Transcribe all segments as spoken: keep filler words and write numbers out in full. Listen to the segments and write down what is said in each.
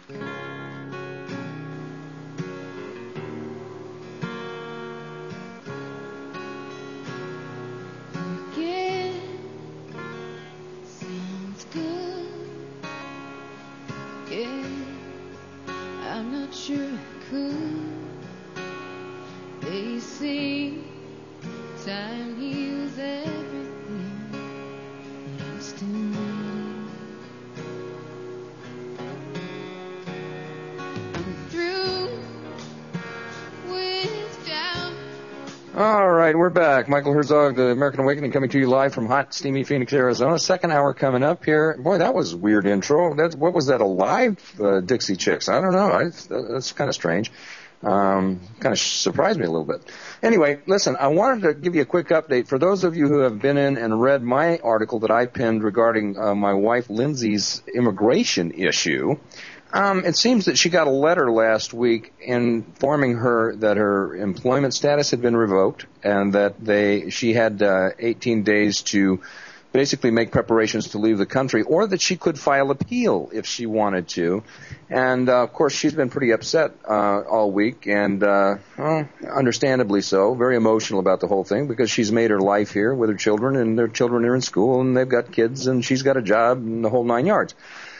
All right, we're back. Michael Herzog, The American Awakening, coming to you live from hot, steamy Phoenix, Arizona. Second hour coming up here. Boy, that was a weird intro. That's, what was that, a live uh, Dixie Chicks? I don't know. I, that's kind of strange. Um, kind of surprised me a little bit. Anyway, listen, I wanted to give you a quick update. For those of you who have been in and read my article that I penned regarding uh, my wife Lindsay's immigration issue, Um, it seems that she got a letter last week informing her that her employment status had been revoked and that they she had uh, eighteen days to basically make preparations to leave the country, or that she could file appeal if she wanted to. And, uh, of course, she's been pretty upset uh, all week, and uh, well, understandably so, very emotional about the whole thing, because she's made her life here with her children, and their children are in school, and they've got kids, and she's got a job, and the whole nine yards.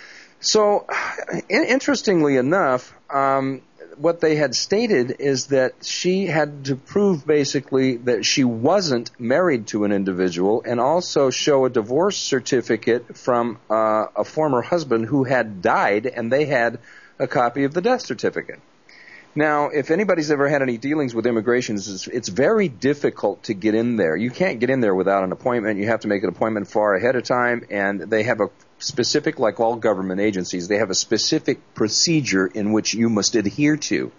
So, interestingly enough, um, what they had stated is that she had to prove basically that she wasn't married to an individual, and also show a divorce certificate from uh, a former husband who had died, and they had a copy of the death certificate. Now, if anybody's ever had any dealings with immigration, it's, it's very difficult to get in there. You can't get in there without an appointment. You have to make an appointment far ahead of time, and they have a specific, like all government agencies, they have a specific procedure in which you must adhere to.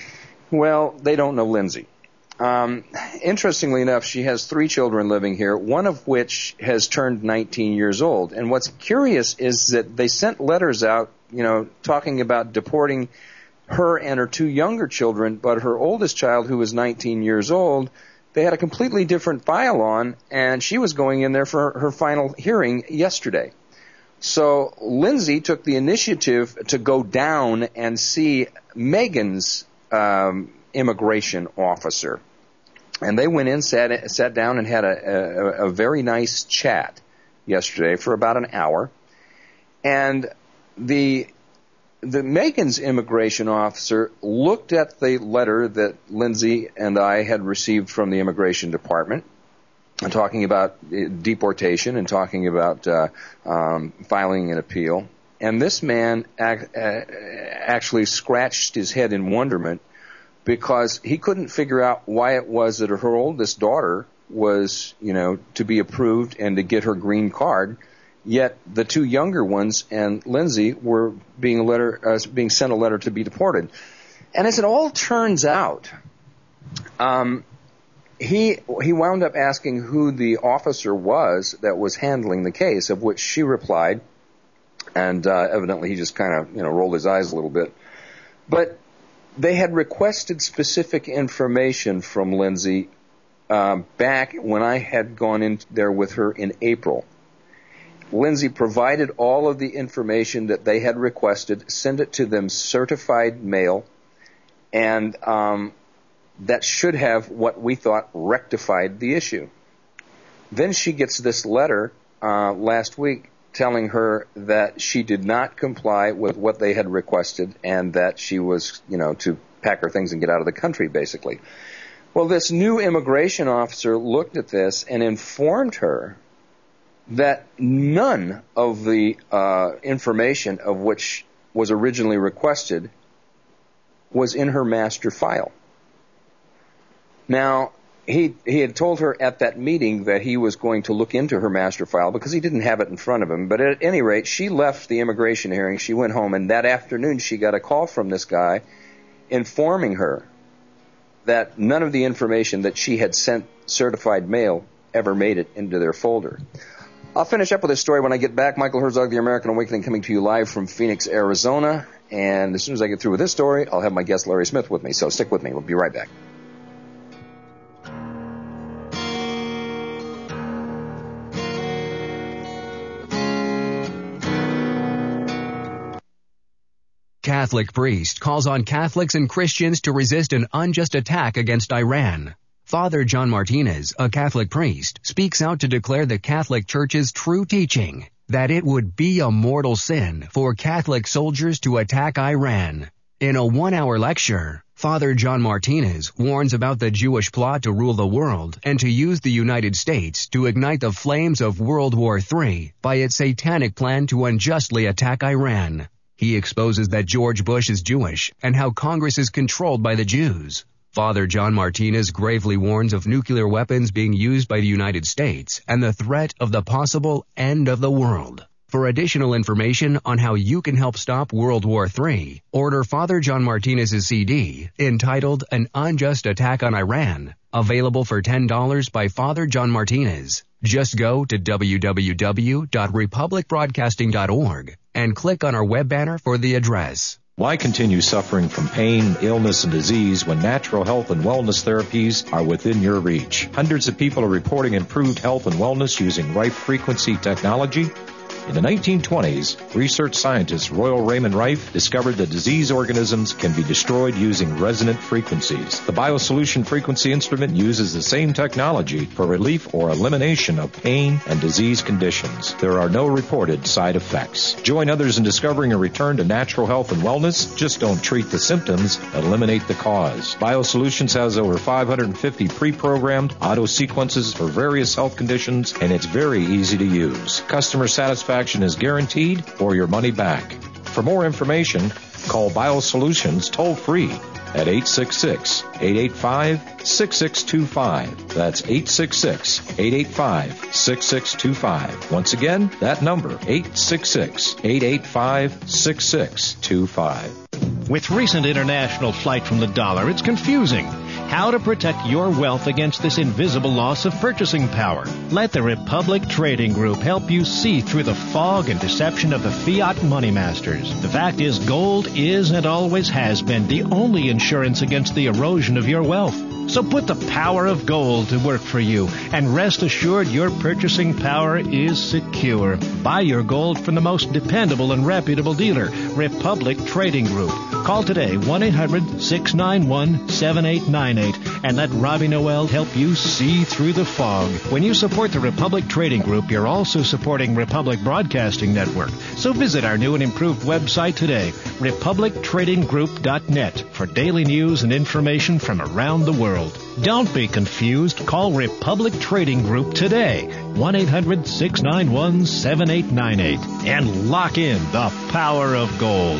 Well, they don't know Lindsay. Um, interestingly enough, she has three children living here, one of which has turned nineteen years old. And what's curious is that they sent letters out, you know, talking about deporting her and her two younger children, but her oldest child, who was nineteen years old, they had a completely different file on, and she was going in there for her final hearing yesterday. So Lindsay took the initiative to go down and see Megan's um, immigration officer. And they went in, sat, sat down, and had a, a, a very nice chat yesterday for about an hour. And the the Megan's immigration officer looked at the letter that Lindsay and I had received from the immigration department, and talking about deportation and talking about uh, um, filing an appeal. And this man ac- uh, actually scratched his head in wonderment, because he couldn't figure out why it was that her oldest daughter was, you know, to be approved and to get her green card, yet the two younger ones and Lindsay were being a letter uh, being sent a letter to be deported. And as it all turns out, um, he he wound up asking who the officer was that was handling the case, of which she replied, and uh, evidently he just kind of, you know, rolled his eyes a little bit. But they had requested specific information from Lindsay uh, back when I had gone in there with her in April. Lindsay provided all of the information that they had requested, sent it to them certified mail, and um, that should have, what we thought, rectified the issue. Then she gets this letter uh, last week telling her that she did not comply with what they had requested, and that she was, you know, to pack her things and get out of the country, basically. Well, this new immigration officer looked at this and informed her that none of the uh, information of which was originally requested was in her master file. Now, he he had told her at that meeting that he was going to look into her master file because he didn't have it in front of him. But at any rate, she left the immigration hearing, she went home, and that afternoon she got a call from this guy informing her that none of the information that she had sent certified mail ever made it into their folder. I'll finish up with this story when I get back. Michael Herzog, The American Awakening, coming to you live from Phoenix, Arizona. And as soon as I get through with this story, I'll have my guest Larry Smith with me. So stick with me. We'll be right back. Catholic priest calls on Catholics and Christians to resist an unjust attack against Iran. Father John Martinez, a Catholic priest, speaks out to declare the Catholic Church's true teaching that it would be a mortal sin for Catholic soldiers to attack Iran. In a one-hour lecture, Father John Martinez warns about the Jewish plot to rule the world and to use the United States to ignite the flames of World War Three by its satanic plan to unjustly attack Iran. He exposes that George Bush is Jewish and how Congress is controlled by the Jews. Father John Martinez gravely warns of nuclear weapons being used by the United States and the threat of the possible end of the world. For additional information on how you can help stop World War Three, order Father John Martinez's C D entitled An Unjust Attack on Iran, available for ten dollars by Father John Martinez. Just go to w w w dot republic broadcasting dot org and click on our web banner for the address. Why continue suffering from pain, illness, and disease when natural health and wellness therapies are within your reach? Hundreds of people are reporting improved health and wellness using Rife frequency technology. In the nineteen twenties, research scientist Royal Raymond Rife discovered that disease organisms can be destroyed using resonant frequencies. The BioSolution frequency instrument uses the same technology for relief or elimination of pain and disease conditions. There are no reported side effects. Join others in discovering a return to natural health and wellness. Just don't treat the symptoms, eliminate the cause. BioSolutions has over five hundred fifty pre-programmed auto sequences for various health conditions, and it's very easy to use. Customer satisfaction is guaranteed or your money back. For more information, call BioSolutions toll-free at eight six six, eight eight five, six six two five. That's eight six six, eight eight five, six six two five. Once again, that number, eight six six, eight eight five, six six two five. With recent international flight from the dollar, it's confusing. How to protect your wealth against this invisible loss of purchasing power. Let the Republic Trading Group help you see through the fog and deception of the fiat money masters. The fact is, gold is and always has been the only insurance against the erosion of your wealth. So put the power of gold to work for you, and rest assured your purchasing power is secure. Buy your gold from the most dependable and reputable dealer, Republic Trading Group. Call today, one eight hundred, six nine one, seven eight nine eight, and let Robbie Noel help you see through the fog. When you support the Republic Trading Group, you're also supporting Republic Broadcasting Network. So visit our new and improved website today, republic trading group dot net, for daily news and information from around the world. Don't be confused. Call Republic Trading Group today, one eight hundred, six nine one, seven eight nine eight, and lock in the power of gold.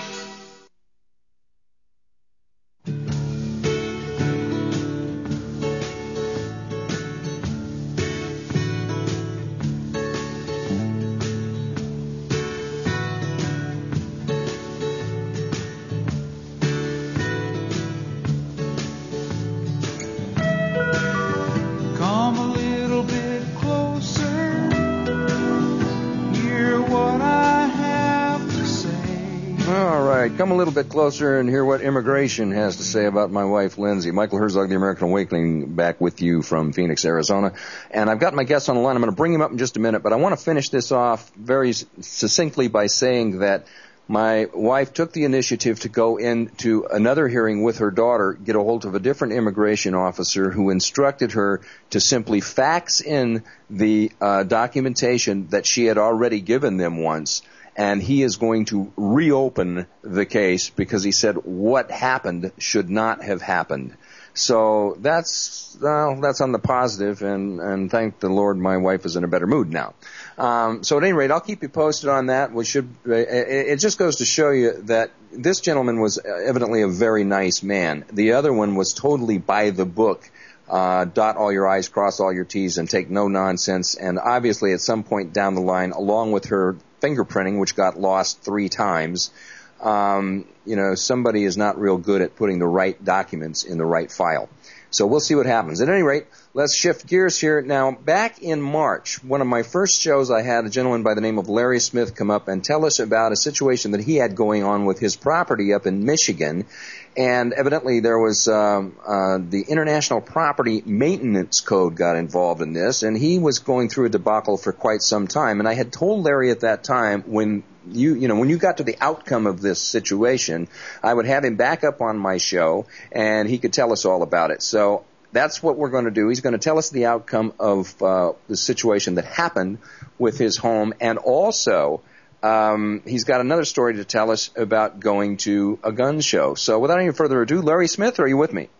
Come a little bit closer and hear what immigration has to say about my wife, Lindsay. Michael Herzog, The American Awakening, back with you from Phoenix, Arizona. And I've got my guest on the line. I'm going to bring him up in just a minute, but I want to finish this off very succinctly by saying that my wife took the initiative to go into another hearing with her daughter, get a hold of a different immigration officer who instructed her to simply fax in the uh, documentation that she had already given them once. And he is going to reopen the case because he said what happened should not have happened. So that's well, that's on the positive, and, and thank the Lord my wife is in a better mood now. Um, so at any rate, I'll keep you posted on that. We should. It just goes to show you that this gentleman was evidently a very nice man. The other one was totally by the book. Uh, dot all your I's, cross all your T's, and take no nonsense. And obviously at some point down the line, along with her fingerprinting, which got lost three times, um, you know, somebody is not real good at putting the right documents in the right file. So we'll see what happens. At any rate, let's shift gears here. Now, back in March, one of my first shows, I had a gentleman by the name of Larry Smith come up and tell us about a situation that he had going on with his property up in Michigan. And evidently there was um, uh, the International Property Maintenance Code got involved in this, and he was going through a debacle for quite some time. And I had told Larry at that time, when you you know when you got to the outcome of this situation, I would have him back up on my show, and he could tell us all about it. So that's what we're going to do. He's going to tell us the outcome of uh, the situation that happened with his home, and also um, he's got another story to tell us about going to a gun show. So without any further ado, Larry Smith, are you with me?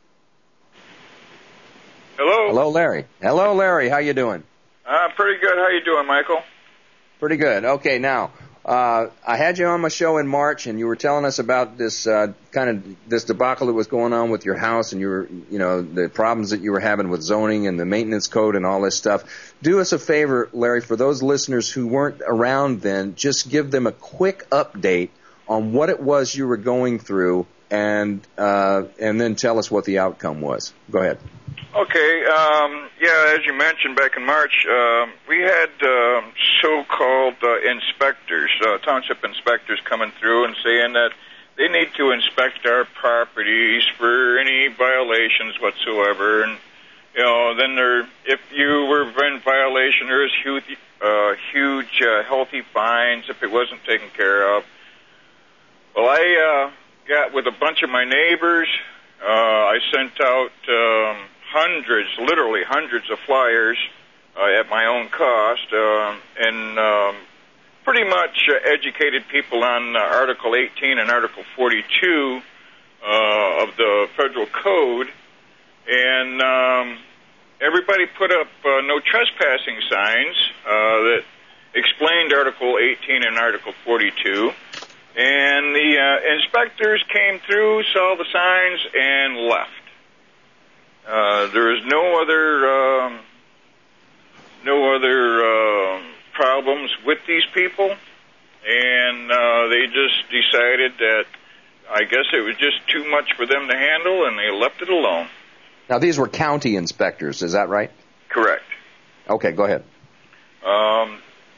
Hello. Hello, Larry. Hello, Larry. How you doing? Uh, pretty good. How you doing, Michael? Pretty good. Okay, now, Uh, I had you on my show in March, and you were telling us about this uh, kind of this debacle that was going on with your house, and you were, you know, the problems that you were having with zoning and the maintenance code and all this stuff. Do us a favor, Larry, for those listeners who weren't around then, just give them a quick update on what it was you were going through, and uh, and then tell us what the outcome was. Go ahead. Okay, um, yeah, as you mentioned back in March, uh, we had uh, so-called uh, inspectors, uh, township inspectors coming through and saying that they need to inspect our properties for any violations whatsoever. And, you know, then there, if you were in violation, there was huge, uh, huge uh, healthy fines if it wasn't taken care of. Well, I uh, got with a bunch of my neighbors. Uh, I sent out Um, hundreds, literally hundreds of flyers uh, at my own cost, uh, and um, pretty much uh, educated people on uh, Article eighteen and Article forty-two uh, of the federal code, and um, everybody put up uh, no trespassing signs uh, that explained Article eighteen and Article forty-two, and the uh, inspectors came through, saw the signs, and left. Uh, there is no other um, no other uh, problems with these people, and uh, they just decided that I guess it was just too much for them to handle, and they left it alone. Now, these were county inspectors, is that right? Correct. Okay, go ahead. Um,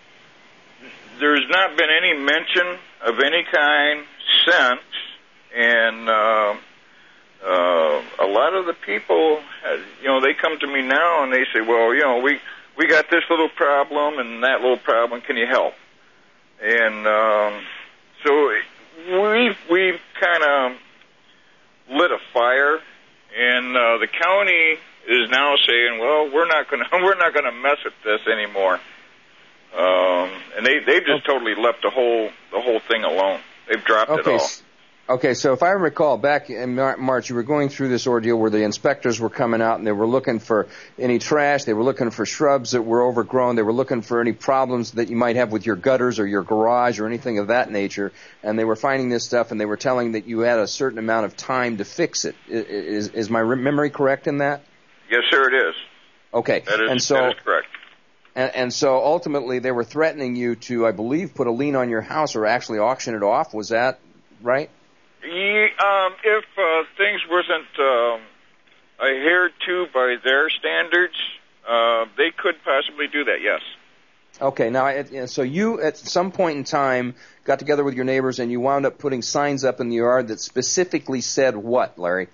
there's not been any mention of any kind since, and uh, Uh, a lot of the people, uh, you know, they come to me now and they say, well, you know, we, we got this little problem and that little problem, can you help? And um, so we've, we've kind of lit a fire, and uh, the county is now saying, well, we're not going to we're not going to mess with this anymore. Um, and they, they've just okay. totally left the whole the whole thing alone. They've dropped okay. it all. Okay, so if I recall, back in March, you were going through this ordeal where the inspectors were coming out and they were looking for any trash, they were looking for shrubs that were overgrown, they were looking for any problems that you might have with your gutters or your garage or anything of that nature, and they were finding this stuff and they were telling that you had a certain amount of time to fix it. Is, is my memory correct in that? Yes, sir, it is. Okay. That is, and so, that is correct. And, and so ultimately they were threatening you to, I believe, put a lien on your house or actually auction it off. Was that right? Yeah, um, if uh, things wasn't um, adhered to by their standards, uh, they could possibly do that, yes. Okay, now, so you at some point in time got together with your neighbors and you wound up putting signs up in the yard that specifically said what, Larry?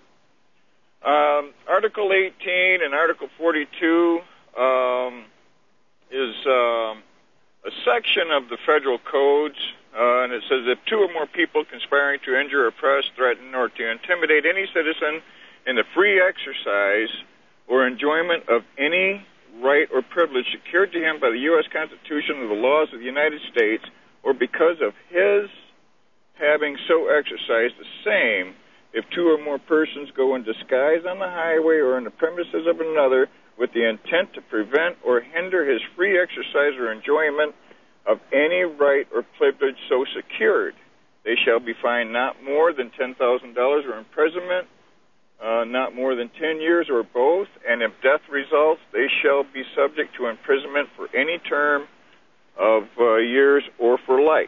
Um, Article eighteen and Article forty-two um, is um, a section of the federal codes. Uh, and it says, if two or more people conspiring to injure, oppress, threaten, or to intimidate any citizen in the free exercise or enjoyment of any right or privilege secured to him by the U S Constitution or the laws of the United States, or because of his having so exercised the same, if two or more persons go in disguise on the highway or in the premises of another with the intent to prevent or hinder his free exercise or enjoyment of any right or privilege so secured, they shall be fined not more than ten thousand dollars or imprisonment, uh, not more than ten years or both, and if death results, they shall be subject to imprisonment for any term of uh, years or for life.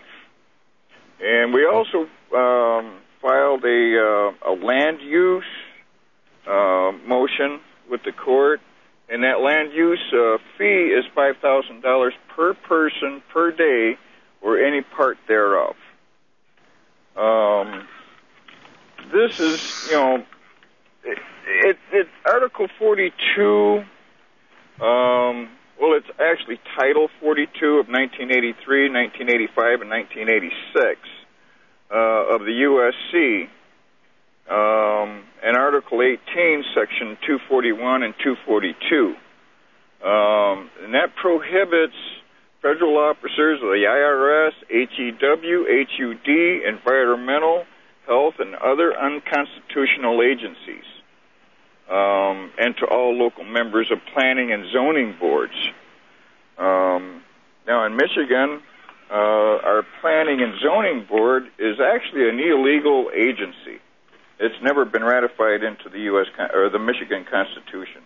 And we also um, filed a, uh, a land use uh, motion with the court, and that land use uh, fee is five thousand dollars per person per day or any part thereof. Um, this this is, you know, it, it, it Article forty-two, um, well, it's actually Title forty-two of nineteen eighty-three, nineteen eighty-five, and nineteen eighty-six uh, of the U S C, um, and Article eighteen, Section two forty-one and two forty-two. Um, and that prohibits federal officers of the I R S, H E W, H U D, environmental, health, and other unconstitutional agencies, um, and to all local members of planning and zoning boards. Um, now, in Michigan, uh, our planning and zoning board is actually an illegal agency. It's never been ratified into the U S Con- or the Michigan Constitution.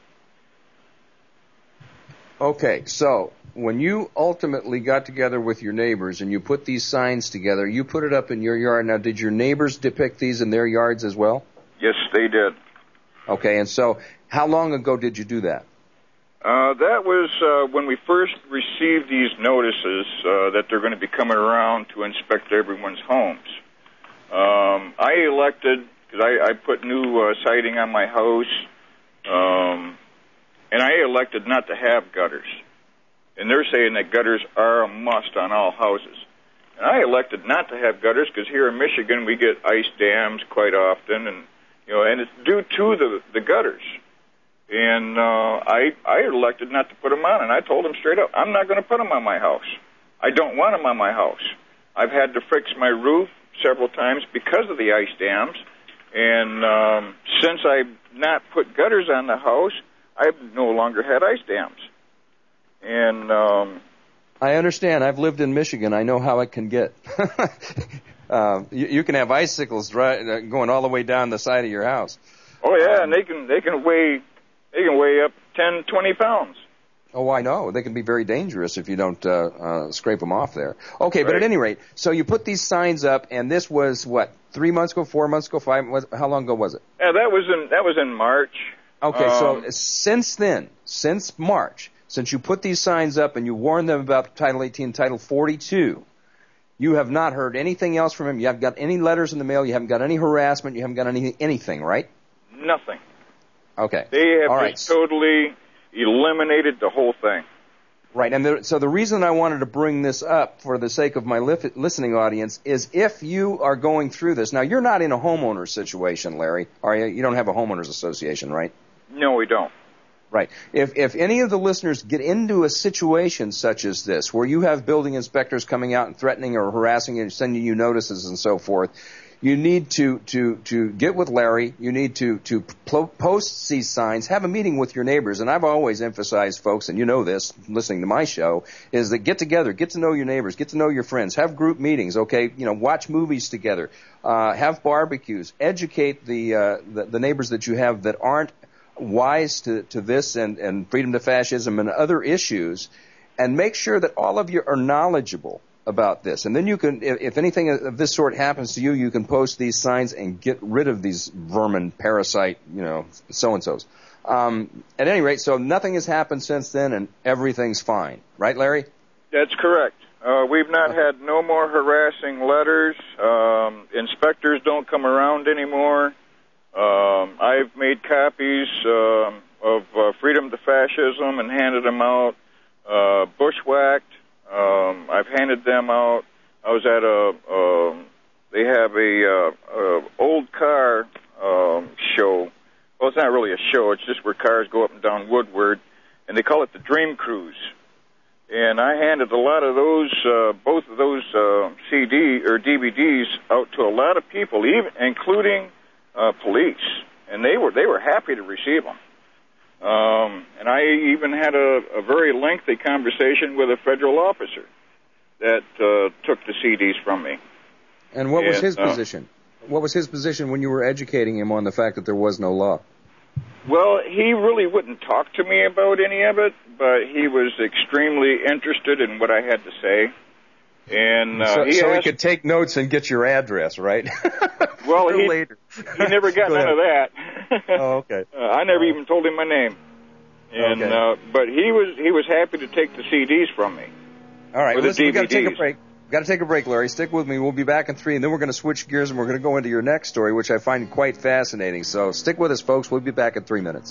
Okay, so when you ultimately got together with your neighbors and you put these signs together, you put it up in your yard. Now, did your neighbors depict these in their yards as well? Yes, they did. Okay, and so how long ago did you do that? Uh, that was uh, when we first received these notices uh, that they're going to be coming around to inspect everyone's homes. Um, I elected, because I, I put new uh, siding on my house, um, and I elected not to have gutters. And they're saying that gutters are a must on all houses. And I elected not to have gutters because here in Michigan we get ice dams quite often, and you know, and it's due to the the gutters. And uh, I I elected not to put them on, and I told them straight up, I'm not going to put them on my house. I don't want them on my house. I've had to fix my roof several times because of the ice dams, and um, since I've not put gutters on the house, I've no longer had ice dams. And um, I understand. I've lived in Michigan. I know how it can get. uh, you, you can have icicles dry, going all the way down the side of your house. Oh yeah, um, and they can they can weigh they can weigh up ten, twenty pounds. Oh, I know. They can be very dangerous if you don't uh, uh, scrape them off there. Okay, right. But at any rate, so you put these signs up, and this was what, three months ago, four months ago, five? How long ago was it? Yeah, that was in that was in March. Okay, um, so since then, since March, since you put these signs up and you warned them about Title eighteen, Title forty-two, you have not heard anything else from him. You haven't got any letters in the mail. You haven't got any harassment. You haven't got any anything, right? Nothing. Okay. They have All just right. totally eliminated the whole thing. Right, and the, so the reason I wanted to bring this up for the sake of my li- listening audience is if you are going through this. Now, you're not in a homeowner situation, Larry, are you? You don't have a homeowners association, right? No, we don't. Right. If if any of the listeners get into a situation such as this, where you have building inspectors coming out and threatening or harassing you, sending you notices and so forth, you need to to to get with Larry. You need to to post these signs. Have a meeting with your neighbors. And I've always emphasized, folks, and you know this, listening to my show, is that get together, get to know your neighbors, get to know your friends, have group meetings. Okay, you know, watch movies together, uh, have barbecues, educate the, uh, the the neighbors that you have that aren't wise to, to this and, and freedom to fascism and other issues, and make sure that all of you are knowledgeable about this. And then you can, if, if anything of this sort happens to you, you can post these signs and get rid of these vermin, parasite, you know, so-and-sos. Um, at any rate, so nothing has happened since then, and everything's fine. Right, Larry? That's correct. Uh, we've not had no more harassing letters. Um, inspectors don't come around anymore. Um, I've made copies uh, of uh, Freedom to Fascism and handed them out. Uh, Bushwhacked. Um, I've handed them out. I was at a, uh, they have a, uh, a old car um, show. Well, it's not really a show. It's just where cars go up and down Woodward, and they call it the Dream Cruise. And I handed a lot of those, uh, both of those uh, C D or D V Ds out to a lot of people, even including uh, police, and they were they were happy to receive them. Um, and I even had a, a very lengthy conversation with a federal officer that uh, took the C Ds from me. And what was and, his uh, position? What was his position when you were educating him on the fact that there was no law? Well, he really wouldn't talk to me about any of it, but he was extremely interested in what I had to say. And uh, so, he, so asked, he could take notes and get your address, right? Well, he, later. he never got Go none ahead. of that. Oh, okay. Uh, I never even told him my name. And Okay. uh, but he was he was happy to take the C Ds from me. All right, Or the listen, we got to take a D V Ds. break. got to take a break, Larry. Stick with me. We'll be back in three, and then we're going to switch gears, and we're going to go into your next story, which I find quite fascinating. So stick with us, folks. We'll be back in three minutes.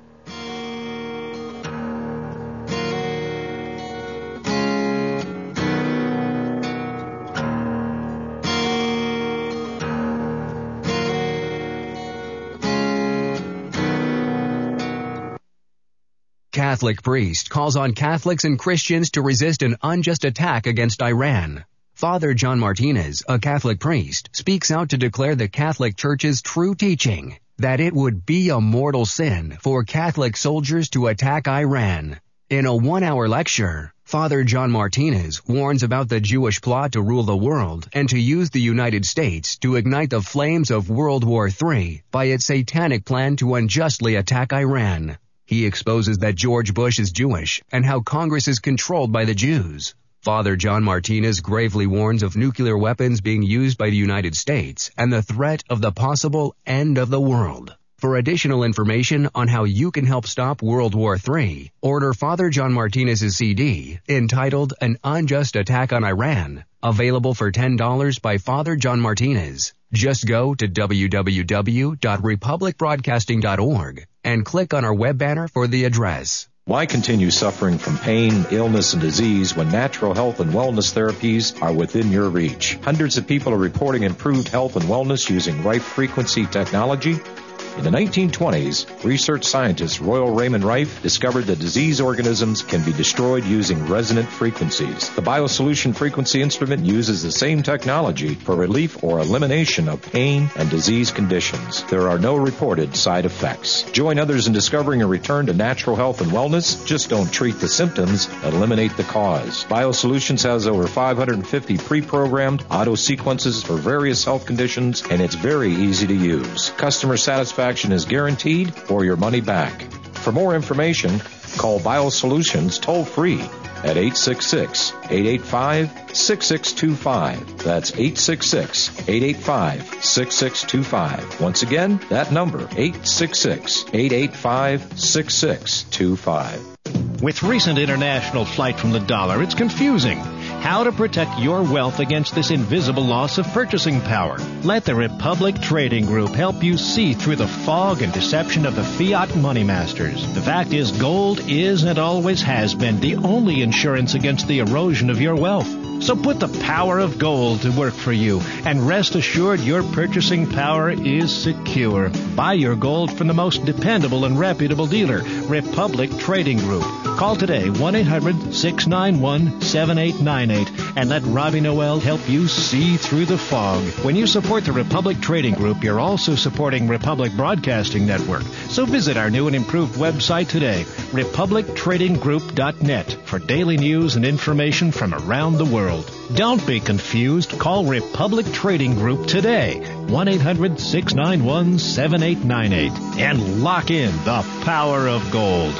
Catholic priest calls on Catholics and Christians to resist an unjust attack against Iran. Father John Martinez, a Catholic priest, speaks out to declare the Catholic Church's true teaching, that it would be a mortal sin for Catholic soldiers to attack Iran. In a one-hour lecture, Father John Martinez warns about the Jewish plot to rule the world and to use the United States to ignite the flames of World War Three by its satanic plan to unjustly attack Iran. He exposes that George Bush is Jewish and how Congress is controlled by the Jews. Father John Martinez gravely warns of nuclear weapons being used by the United States and the threat of the possible end of the world. For additional information on how you can help stop World War Three, order Father John Martinez's C D entitled An Unjust Attack on Iran, available for ten dollars by Father John Martinez. Just go to w w w dot republic broadcasting dot org and click on our web banner for the address. Why continue suffering from pain, illness, and disease when natural health and wellness therapies are within your reach? Hundreds of people are reporting improved health and wellness using Rife frequency technology. In the nineteen twenties, research scientist Royal Raymond Rife discovered that disease organisms can be destroyed using resonant frequencies. The BioSolution frequency instrument uses the same technology for relief or elimination of pain and disease conditions. There are no reported side effects. Join others in discovering a return to natural health and wellness. Just don't treat the symptoms, eliminate the cause. BioSolutions has over five hundred fifty pre-programmed auto sequences for various health conditions, and it's very easy to use. Customer satisfaction is guaranteed or your money back. For more information, call BioSolutions toll-free at eight six six, eight eight five, six six two five. That's eight six six, eight eight five, six six two five. Once again, that number, eight six six, eight eight five, six six two five. With recent international flight from the dollar, it's confusing. How to protect your wealth against this invisible loss of purchasing power. Let the Republic Trading Group help you see through the fog and deception of the fiat money masters. The fact is, gold is and always has been the only insurance against the erosion of your wealth. So put the power of gold to work for you and rest assured your purchasing power is secure. Buy your gold from the most dependable and reputable dealer, Republic Trading Group. Call today, one eight hundred, six nine one, seven eight nine eight, and let Robbie Noel help you see through the fog. When you support the Republic Trading Group, you're also supporting Republic Broadcasting Network. So visit our new and improved website today, republic trading group dot net, for daily news and information from around the world. Don't be confused. Call Republic Trading Group today, one eight hundred, six nine one, seven eight nine eight, and lock in the power of gold.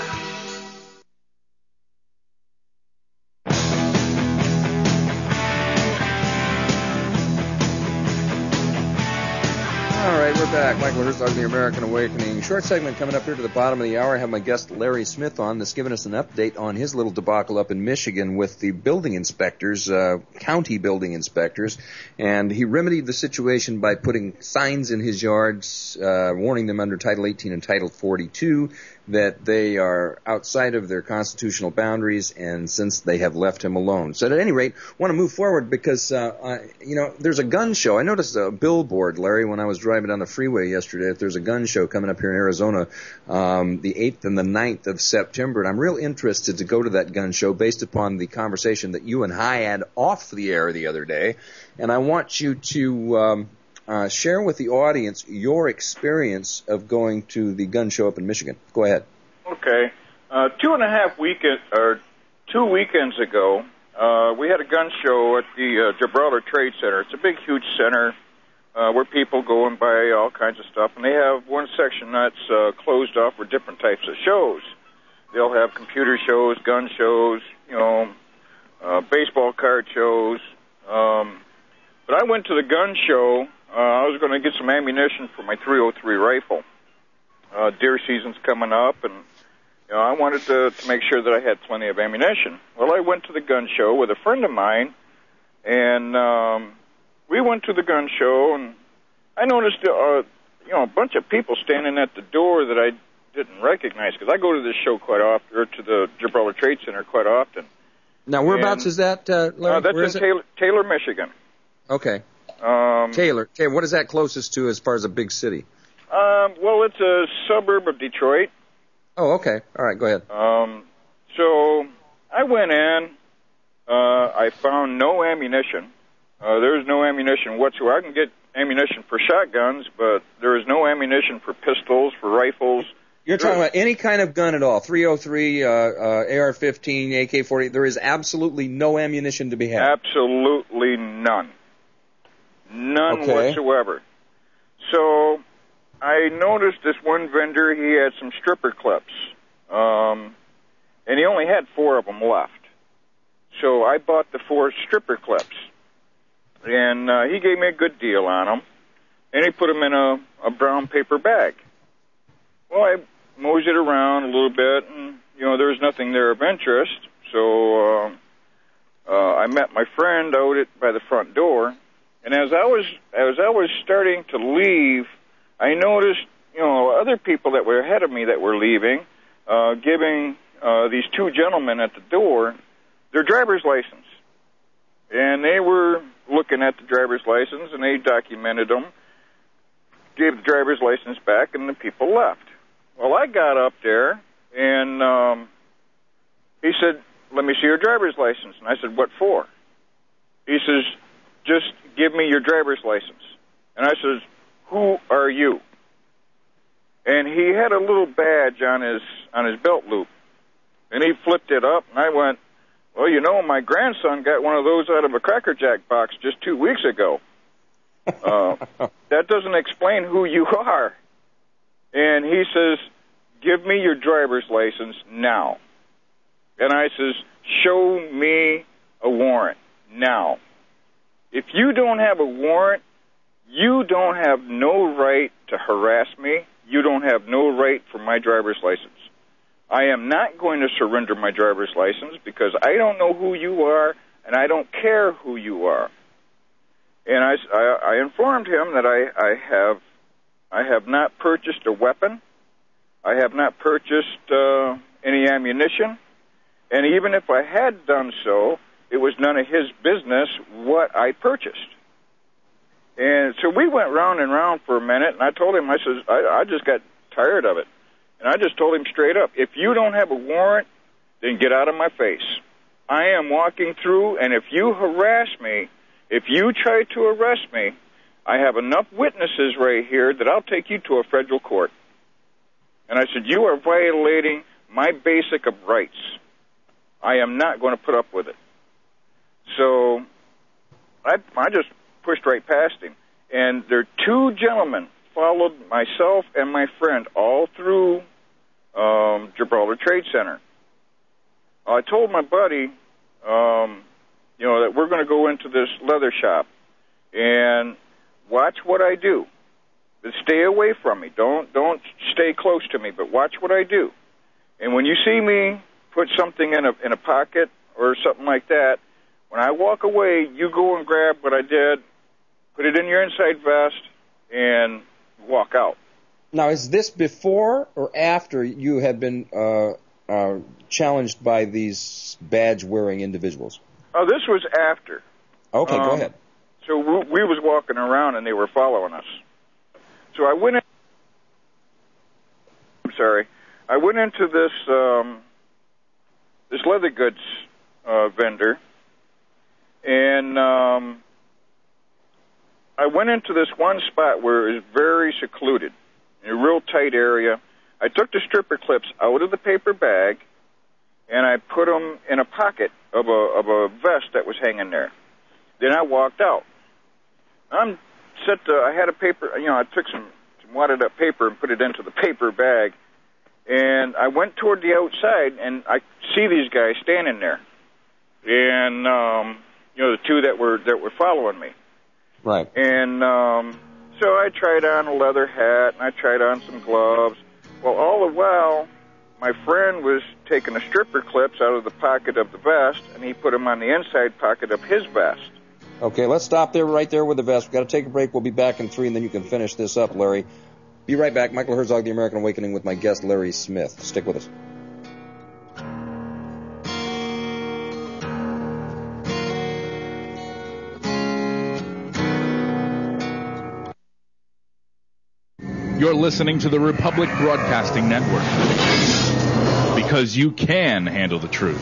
We're back. Michael Herzog, The American Awakening. Short segment coming up here to the bottom of the hour. I have my guest Larry Smith on that's giving us an update on his little debacle up in Michigan with the building inspectors, uh, county building inspectors. And he remedied the situation by putting signs in his yards, uh, warning them under Title eighteen and Title forty-two that they are outside of their constitutional boundaries, and since they have left him alone. So at any rate, I want to move forward because, uh, I, you know, there's a gun show. I noticed a billboard, Larry, when I was driving down the freeway yesterday, that there's a gun show coming up here in Arizona, um, the eighth and the ninth of September, and I'm real interested to go to that gun show based upon the conversation that you and I had off the air the other day, and I want you to um, uh, share with the audience your experience of going to the gun show up in Michigan. Go ahead. Okay. Uh, two and a half weekend, or two weekends ago, uh, we had a gun show at the uh, Gibraltar Trade Center. It's a big, huge center uh, where people go and buy all kinds of stuff, and they have one section that's uh, closed off for different types of shows. They'll have computer shows, gun shows, you know, uh, baseball card shows. Um, but I went to the gun show. Uh, I was going to get some ammunition for my three oh three rifle. Uh, deer season's coming up, and you know, I wanted to, to make sure that I had plenty of ammunition. Well, I went to the gun show with a friend of mine And um, we went to the gun show, and I noticed, uh, you know, a bunch of people standing at the door that I didn't recognize, because I go to this show quite often, or to the Gibraltar Trade Center quite often. Now, whereabouts and, is that, uh, Larry? Uh, that's Where in is it? Taylor, Taylor, Michigan. Okay. Um, Taylor. Okay, what is that closest to as far as a big city? Um, well, it's a suburb of Detroit. Oh, okay. All right, go ahead. Um, so I went in. Uh, I found no ammunition. Uh, there is no ammunition whatsoever. I can get ammunition for shotguns, but there is no ammunition for pistols, for rifles. You're talking about any kind of gun at all, three oh three, uh, uh, A R fifteen, A K forty. There is absolutely no ammunition to be had. Absolutely none. None Okay. whatsoever. So I noticed this one vendor, he had some stripper clips, um, and he only had four of them left. So I bought the four stripper clips, and uh, he gave me a good deal on them, and he put them in a, a brown paper bag. Well, I moseyed around a little bit, and, you know, there was nothing there of interest, so uh, uh, I met my friend out at, by the front door, and as I was as I was starting to leave, I noticed, you know, other people that were ahead of me that were leaving, uh, giving uh, these two gentlemen at the door their driver's license. And they were looking at the driver's license, and they documented them, gave the driver's license back, and the people left. Well, I got up there, and um, he said, "Let me see your driver's license." And I said, "What for?" He says, "Just give me your driver's license." And I says, "Who are you?" And he had a little badge on his on his belt loop, and he flipped it up, and I went, "Well, you know, my grandson got one of those out of a Cracker Jack box just two weeks ago. Uh, that doesn't explain who you are." And he says, "Give me your driver's license now." And I says, "Show me a warrant now. If you don't have a warrant, you don't have no right to harass me. You don't have no right for my driver's license. I am not going to surrender my driver's license because I don't know who you are, and I don't care who you are." And I, I, I informed him that I, I have I have not purchased a weapon. I have not purchased uh, any ammunition. And even if I had done so, it was none of his business what I purchased. And so we went round and round for a minute, and I told him, I says, I, I just got tired of it. And I just told him straight up, if you don't have a warrant, then get out of my face. I am walking through, and if you harass me, if you try to arrest me, I have enough witnesses right here that I'll take you to a federal court. And I said, you are violating my basic of rights. I am not going to put up with it. So I, I just pushed right past him. And there two gentlemen followed myself and my friend all through um, Gibraltar Trade Center. I told my buddy, um, you know, that we're going to go into this leather shop and watch what I do. But stay away from me. Don't don't stay close to me, but watch what I do. And when you see me put something in a in a pocket or something like that, when I walk away, you go and grab what I did, put it in your inside vest, and walk out. Now, is this before or after you had been uh, uh, challenged by these badge-wearing individuals? Oh, this was after. Okay, um, go ahead. So we, we was walking around, and they were following us. So I went in, I'm sorry, I went into this um, this leather goods uh, vendor, and um, I went into this one spot where it was very secluded, in a real tight area. I took the stripper clips out of the paper bag, and I put them in a pocket of a of a vest that was hanging there. Then I walked out. I'm set to, I had a paper, you know, I took some, some wadded up paper and put it into the paper bag, and I went toward the outside, and I see these guys standing there, and um, you know, the two that were that were following me. Right. And um, so I tried on a leather hat, and I tried on some gloves. Well, all the while, my friend was taking the stripper clips out of the pocket of the vest, and he put them on the inside pocket of his vest. Okay, let's stop there, right there with the vest. We've got to take a break. We'll be back in three, and then you can finish this up, Larry. Be right back. Michael Herzog, The American Awakening, with my guest, Larry Smith. Stick with us. You're listening to the Republic Broadcasting Network, because you can handle the truth.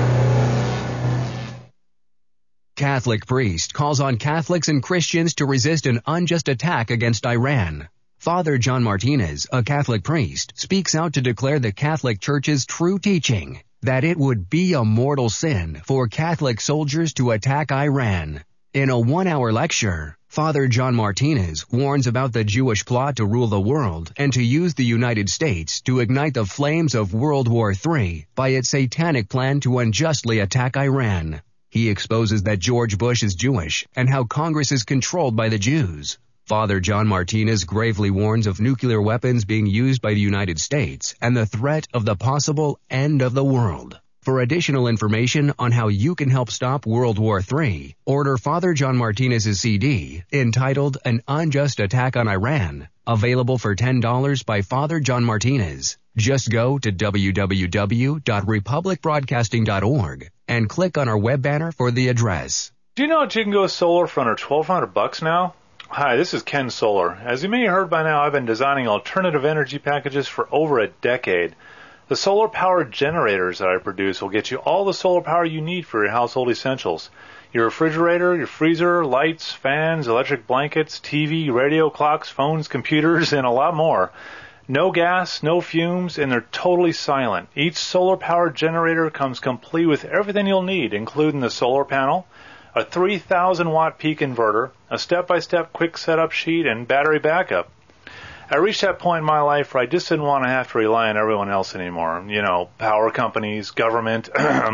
Catholic priest calls on Catholics and Christians to resist an unjust attack against Iran. Father John Martinez, a Catholic priest, speaks out to declare the Catholic Church's true teaching, that it would be a mortal sin for Catholic soldiers to attack Iran. In a one-hour lecture, Father John Martinez warns about the Jewish plot to rule the world and to use the United States to ignite the flames of World War Three by its satanic plan to unjustly attack Iran. He exposes that George Bush is Jewish and how Congress is controlled by the Jews. Father John Martinez gravely warns of nuclear weapons being used by the United States and the threat of the possible end of the world. For additional information on how you can help stop World War Three, order Father John Martinez's C D entitled An Unjust Attack on Iran, available for ten dollars by Father John Martinez. Just go to w w w dot republic broadcasting dot org and click on our web banner for the address. Do you know that you can go solar for under twelve hundred bucks now? Hi, this is Ken Solar. As you may have heard by now, I've been designing alternative energy packages for over a decade. The solar-powered generators that I produce will get you all the solar power you need for your household essentials. Your refrigerator, your freezer, lights, fans, electric blankets, T V, radio, clocks, phones, computers, and a lot more. No gas, no fumes, and they're totally silent. Each solar-powered generator comes complete with everything you'll need, including the solar panel, a three thousand watt peak inverter, a step-by-step quick setup sheet, and battery backup. I reached that point in my life where I just didn't want to have to rely on everyone else anymore. You know, power companies, government.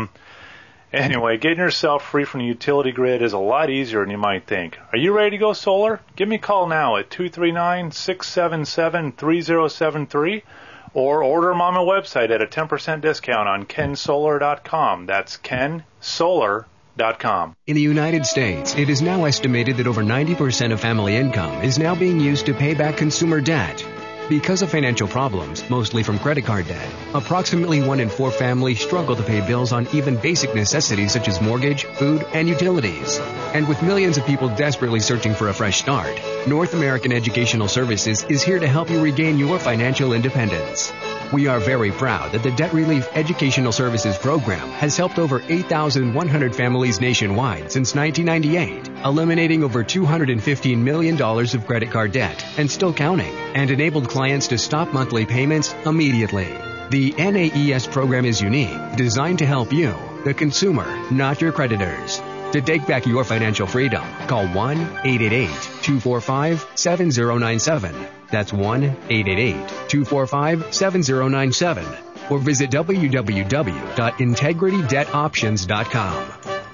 Anyway, getting yourself free from the utility grid is a lot easier than you might think. Are you ready to go solar? Give me a call now at two three nine, six seven seven, three zero seven three or order them on my website at a ten percent discount on ken solar dot com. That's ken solar dot com. In the United States, it is now estimated that over ninety percent of family income is now being used to pay back consumer debt. Because of financial problems, mostly from credit card debt, approximately one in four families struggle to pay bills on even basic necessities such as mortgage, food, and utilities. And with millions of people desperately searching for a fresh start, North American Educational Services is here to help you regain your financial independence. We are very proud that the Debt Relief Educational Services Program has helped over eight thousand one hundred families nationwide since nineteen ninety-eight, eliminating over two hundred fifteen million dollars of credit card debt and still counting, and enabled clients to stop monthly payments immediately. The N A E S program is unique, designed to help you, the consumer, not your creditors. To take back your financial freedom, call one eight eight eight, two four five, seven zero nine seven. That's one eight eight eight, two four five, seven zero nine seven. Or visit w w w dot integrity debt options dot com.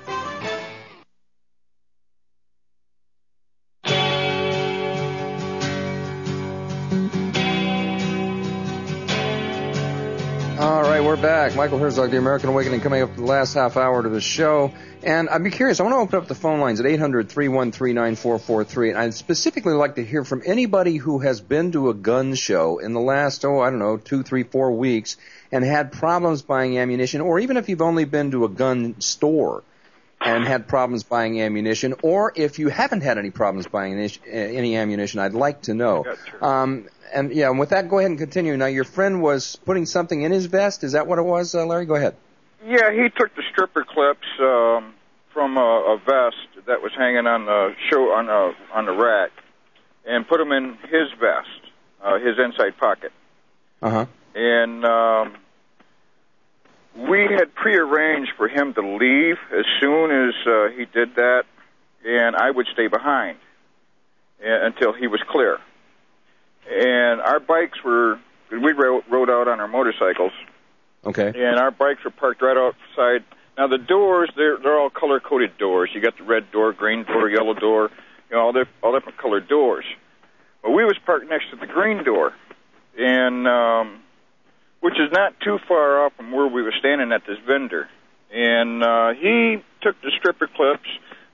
All right, we're back. Michael Herzog, The American Awakening, coming up the last half hour to the show. And I'd be curious, I want to open up the phone lines at eight hundred, three one three, nine four four three. And I'd specifically like to hear from anybody who has been to a gun show in the last, oh, I don't know, two, three, four weeks and had problems buying ammunition, or even if you've only been to a gun store and had problems buying ammunition, or if you haven't had any problems buying any ammunition, I'd like to know. Um, and, yeah, and with that, go ahead and continue. Now, your friend was putting something in his vest. Is that what it was, uh, Larry? Go ahead. Yeah, he took the stripper clips um, from a, a vest that was hanging on the show on a, on the rack and put them in his vest, uh, his inside pocket. Uh-huh. And um, we had prearranged for him to leave as soon as uh, he did that, and I would stay behind uh, until he was clear. And our bikes were, we rode, rode out on our motorcycles. Okay. And our bikes were parked right outside. Now, the doors, they're, they're all color-coded doors. You got the red door, green door, yellow door, you know, all, the, all different colored doors. Well, we was parked next to the green door, and um, which is not too far off from where we were standing at this vendor. And uh, he took the stripper clips,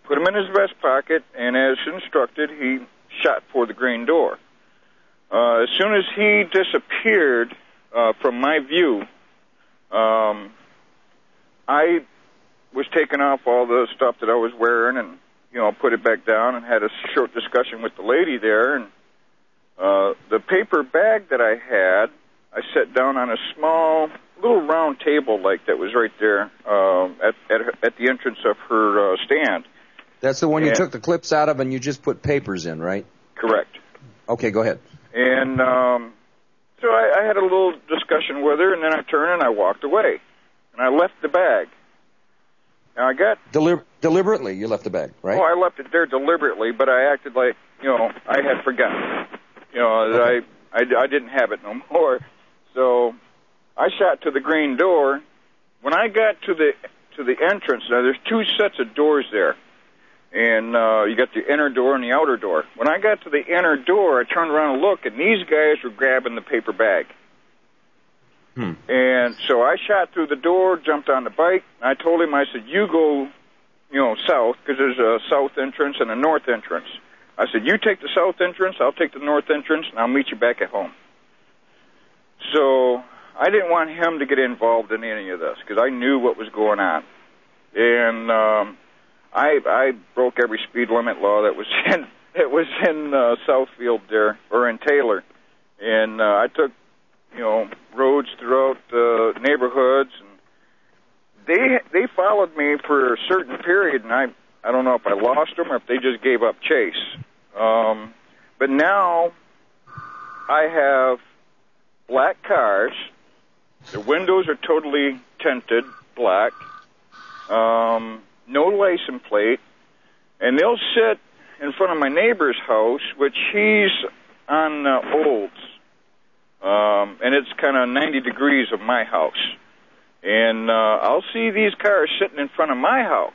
put them in his vest pocket, and as instructed, he shot for the green door. Uh, as soon as he disappeared uh, from my view, um, I was taking off all the stuff that I was wearing and, you know, put it back down and had a short discussion with the lady there. And uh, the paper bag that I had, I set down on a small little round table like that was right there uh, at, at at the entrance of her uh, stand. That's the one and, you took the clips out of and you just put papers in, right? Correct. Okay, go ahead. And um, so I, I had a little discussion with her, and then I turned and I walked away. And I left the bag. Now I got... Deli- deliberately, you left the bag, right? Oh, I left it there deliberately, but I acted like, you know, I had forgotten. You know, that Okay. I, I, I didn't have it no more. So I shot to the green door. When I got to the to the entrance, now there's two sets of doors there. And uh, you got the inner door and the outer door. When I got to the inner door, I turned around and looked, and these guys were grabbing the paper bag. Hmm. And so I shot through the door, jumped on the bike. And I told him, I said, you go, you know, south, because there's a south entrance and a north entrance. I said, you take the south entrance, I'll take the north entrance, and I'll meet you back at home. So I didn't want him to get involved in any of this, because I knew what was going on. And um, I, I broke every speed limit law that was in, that was in uh, Southfield there, or in Taylor. And uh, I took, you know, roads throughout the uh, neighborhoods, and they they followed me for a certain period, and I I don't know if I lost them or if they just gave up chase. Um, but now I have black cars. The windows are totally tinted black. Um, no license plate, and they'll sit in front of my neighbor's house, which he's on uh, Olds. Um, and it's kind of ninety degrees of my house. And uh, I'll see these cars sitting in front of my house,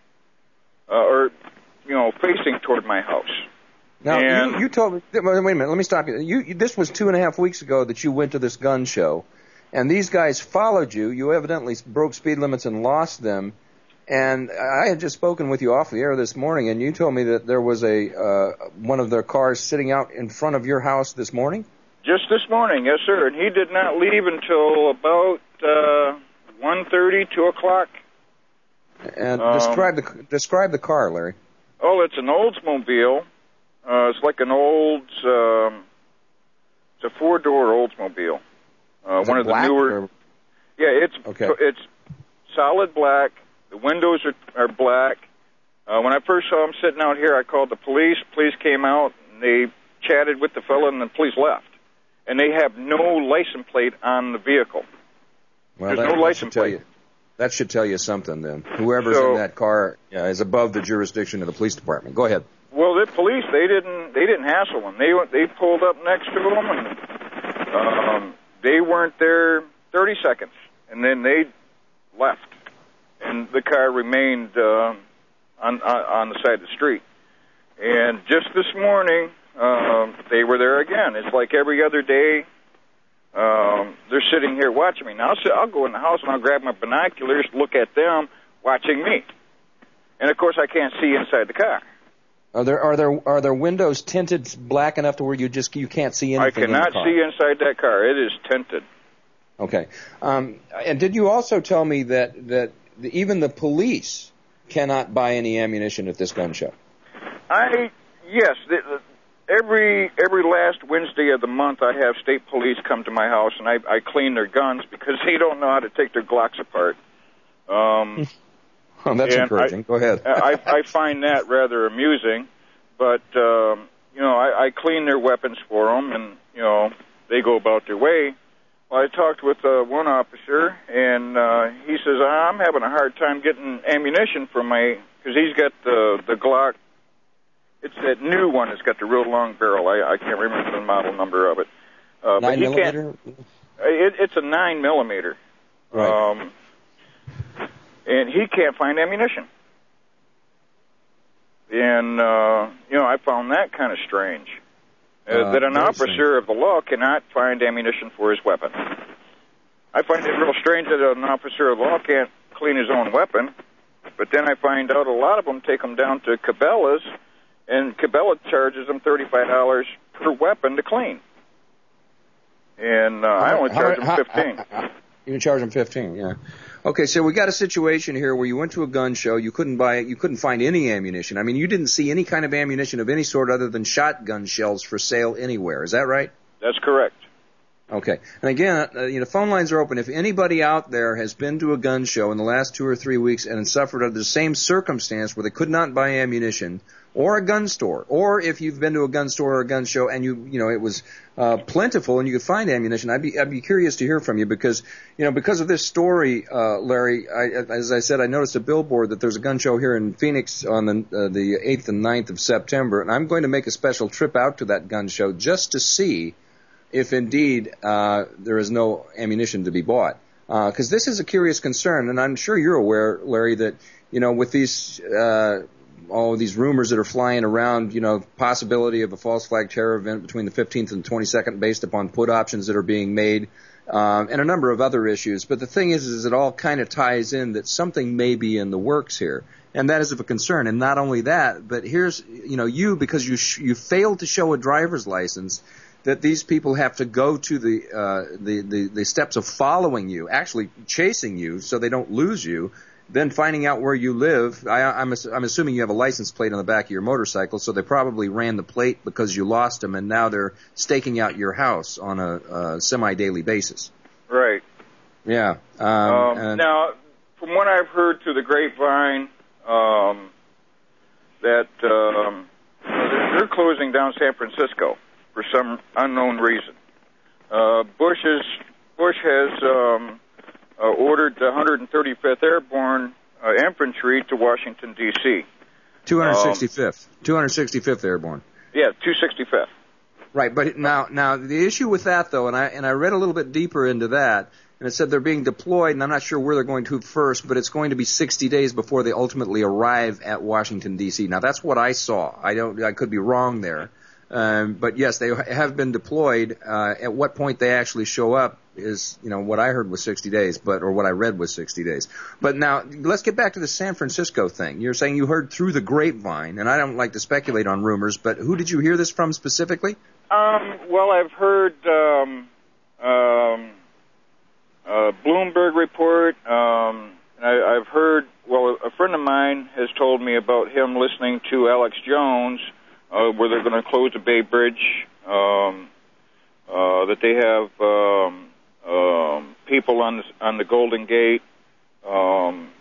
uh, or, you know, facing toward my house. Now, and you, you told me, wait a minute, let me stop you. you. This was two and a half weeks ago that you went to this gun show, and these guys followed you. You evidently broke speed limits and lost them. And I had just spoken with you off the air this morning, and you told me that there was a uh, one of their cars sitting out in front of your house this morning? Just this morning, yes, sir. And he did not leave until about uh, one thirty, two o'clock. And Um, describe the describe the car, Larry. Oh, it's an Oldsmobile. Uh, it's like an old, um, it's a four-door Oldsmobile. Uh, Is one it of the black newer. or- Yeah, it's Okay. it's solid black. The windows are are black. Uh, when I first saw him sitting out here, I called the police. Police came out, and they chatted with the fellow, and the police left. And they have no license plate on the vehicle. Well, There's that, no that license should tell plate. you. That should tell you something, then. Whoever's So- in that car yeah, is above the jurisdiction of the police department. Go ahead. Well, the police they didn't they didn't hassle him. They went- they pulled up next to him, and um, they weren't there thirty seconds, and then they left, and the car remained uh, on, on on the side of the street. And just this morning, um, they were there again. It's like every other day. Um, they're sitting here watching me. Now I'll, sit, I'll go in the house and I'll grab my binoculars, look at them watching me, and of course I can't see inside the car. Are there are there are there windows tinted black enough to where you just you can't see anything? I cannot in the car? see inside that car. It is tinted. Okay. Um, and did you also tell me that that the, even the police cannot buy any ammunition at this gun show? I yes. The, the, every every last Wednesday of the month, I have state police come to my house and I, I clean their guns because they don't know how to take their Glocks apart. Um, Oh, that's and encouraging. I, Go ahead. I, I find that rather amusing, but um, you know, I, I clean their weapons for them, and you know, they go about their way. Well, I talked with uh, one officer, and uh, he says I'm having a hard time getting ammunition for my because he's got the the Glock. It's that new one that's got the real long barrel. I, I can't remember the model number of it. Uh, Nine but he millimeter. Can't, it, it's a nine millimeter. Right. Um, and he can't find ammunition. And, uh, you know, I found that kind of strange. Uh, Uh, that an very officer strange. of the law cannot find ammunition for his weapon. I find it real strange that an officer of the law can't clean his own weapon. But then I find out a lot of them take them down to Cabela's, and Cabela charges them thirty-five dollars per weapon to clean. And uh, I only charge them fifteen dollars. You can charge them fifteen dollars, yeah. Okay, so we got a situation here where you went to a gun show, you couldn't buy it, you couldn't find any ammunition. I mean, you didn't see any kind of ammunition of any sort other than shotgun shells for sale anywhere. Is that right? That's correct. Okay. And again, uh, you know, phone lines are open. If anybody out there has been to a gun show in the last two or three weeks and suffered under the same circumstance where they could not buy ammunition, or a gun store, or if you've been to a gun store or a gun show and you, you know, it was uh, plentiful and you could find ammunition, I'd be, I'd be curious to hear from you because, you know, because of this story, uh, Larry, I, as I said, I noticed a billboard that there's a gun show here in Phoenix on the, uh, the eighth and ninth of September, and I'm going to make a special trip out to that gun show just to see if indeed uh, there is no ammunition to be bought. Because uh, this is a curious concern, and I'm sure you're aware, Larry, that, you know, with these uh, all these rumors that are flying around, you know, possibility of a false flag terror event between the fifteenth and twenty-second based upon put options that are being made, um, and a number of other issues. But the thing is, is it all kind of ties in that something may be in the works here, and that is of a concern. And not only that, but here's, you know, you, because you sh- you failed to show a driver's license, that these people have to go to the, uh, the, the, the steps of following you, actually chasing you so they don't lose you, then finding out where you live. I, I'm, I'm assuming you have a license plate on the back of your motorcycle, so they probably ran the plate because you lost them, and now they're staking out your house on a, a semi-daily basis. Right. Yeah. Um, um, and now, from what I've heard through the grapevine, um, that um, they're, they're closing down San Francisco for some unknown reason. Uh, Bush, is, Bush has um, uh, ordered the one hundred thirty-fifth Airborne uh, Infantry to Washington, D C two hundred sixty-fifth. Um, two hundred sixty-fifth Airborne. Yeah, two hundred sixty-fifth. Right, but now, now the issue with that, though, and I and I read a little bit deeper into that, and it said they're being deployed, and I'm not sure where they're going to first, but it's going to be sixty days before they ultimately arrive at Washington, D C Now, that's what I saw. I don't, I could be wrong there. Um, but yes, they have been deployed. Uh, at what point they actually show up is, you know, what I heard was sixty days, but, or what I read was sixty days. But now, let's get back to the San Francisco thing. You're saying you heard through the grapevine, and I don't like to speculate on rumors, but who did you hear this from specifically? Um, well, I've heard, um, um, uh, Bloomberg report, um, I, I've heard, well, a friend of mine has told me about him listening to Alex Jones, Uh, where they're going to close the Bay Bridge, um, uh, that they have um, um, people on the, on the Golden Gate, um,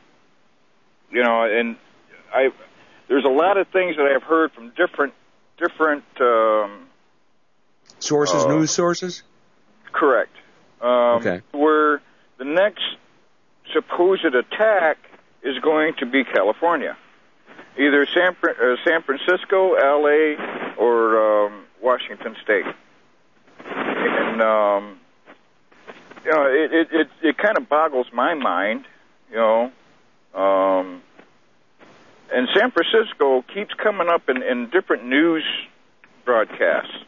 you know, and I there's a lot of things that I've heard from different different um, sources, uh, news sources. Correct. Um, okay. Where the next supposed attack is going to be California. Either San, uh, San Francisco, L A, or um, Washington State. And, um, you know, it, it, it, it kind of boggles my mind, you know. Um, and San Francisco keeps coming up in, in different news broadcasts.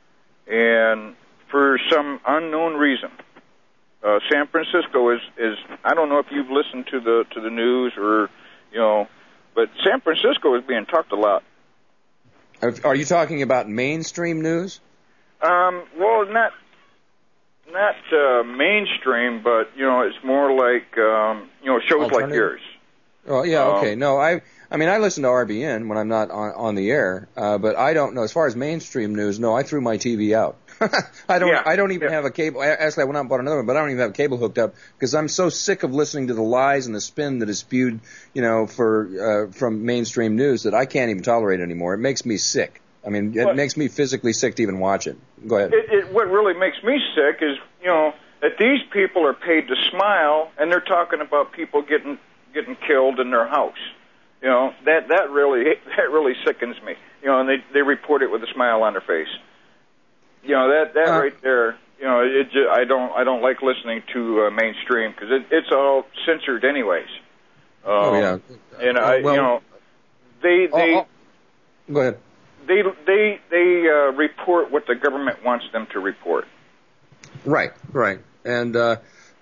And for some unknown reason, uh, San Francisco is, is, I don't know if you've listened to the to the news or, you know, but San Francisco is being talked a lot. Are you talking about mainstream news? Um, well, not not uh, mainstream, but you know, it's more like um, you know shows like yours. Oh yeah, um, okay. No, I I mean I listen to R B N when I'm not on on the air, uh, but I don't know as far as mainstream news. No, I threw my T V out. I don't. Yeah, I don't even yeah. have a cable. Actually, I went out and bought another one, but I don't even have a cable hooked up because I'm so sick of listening to the lies and the spin that is spewed, you know, for uh, from mainstream news that I can't even tolerate it anymore. It makes me sick. I mean, it what, makes me physically sick to even watch it. Go ahead. It, it, what really makes me sick is, you know, that these people are paid to smile, and they're talking about people getting getting killed in their house. You know, that that really that really sickens me. You know, and they they report it with a smile on their face. You know, that that uh, right there. You know, it just, I don't I don't like listening to uh, mainstream because it, it's all censored anyways. Um, oh yeah. And uh, I, well, you know, they they. Oh, oh. Go ahead. They they they uh, report what the government wants them to report. Right, right, and uh,